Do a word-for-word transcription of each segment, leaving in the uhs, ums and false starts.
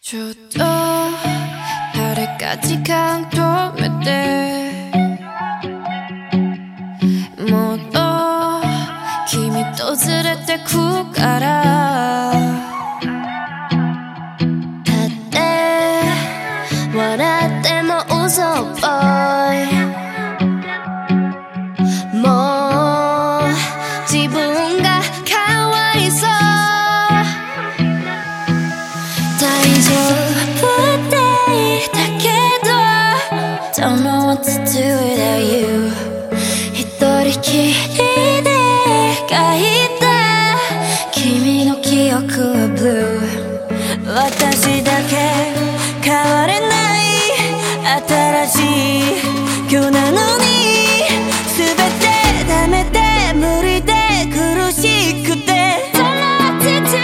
ちょっと誰か時間止めてもっと君とずれてくからだって笑っても嘘っぽいもう自分がかわいそう大丈夫って言ったけど Don't know what to do without you 一人きりで書いた君の記憶は Blue 私だけ変われない新しい今日なのに全てダメで無理で苦しくて Don't know what to do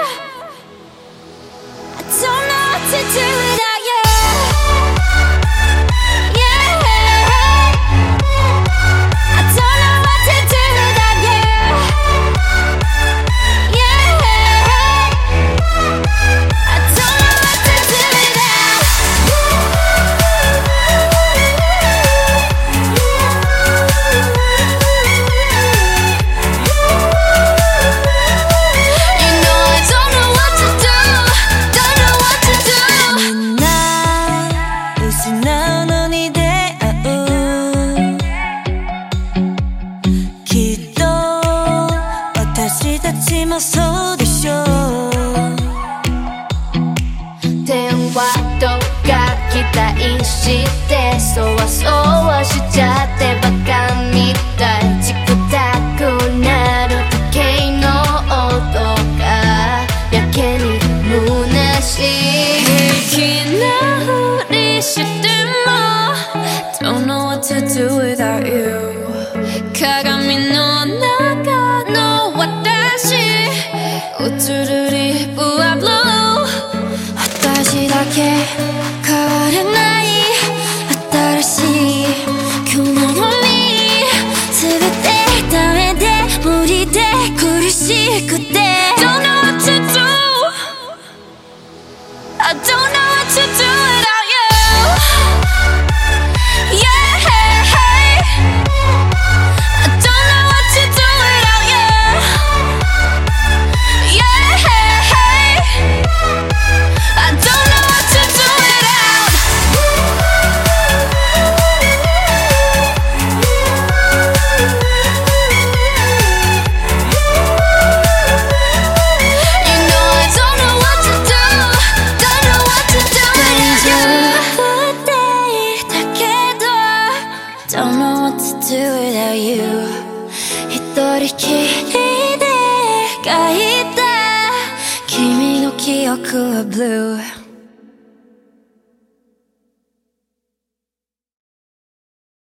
I don't know what to do without you Yeah I don't know what to do without you Yeah I don't know what to do without You know I don't know what to do Don't know what to do みんな失うのに出会うきっと私たちもそうでしょう電話とか期待してそわそわしちゃってバカみたいチクタクなる時計の音がやけに虚しい平気なふりしても Don't know what to do without you 鏡の中の私映るリップは Blue 私だけ変われない新しい今日なのに全てダメで無理で苦しくて Don't know what to do I don't know what to do without you Yeah I don't know what to do without you Yeah I don't know what to do without You know I don't know what to do Don't know what to do without you 大丈夫って言ったけど Don't know what to do without you 一人きりで書いた君の記憶は Blue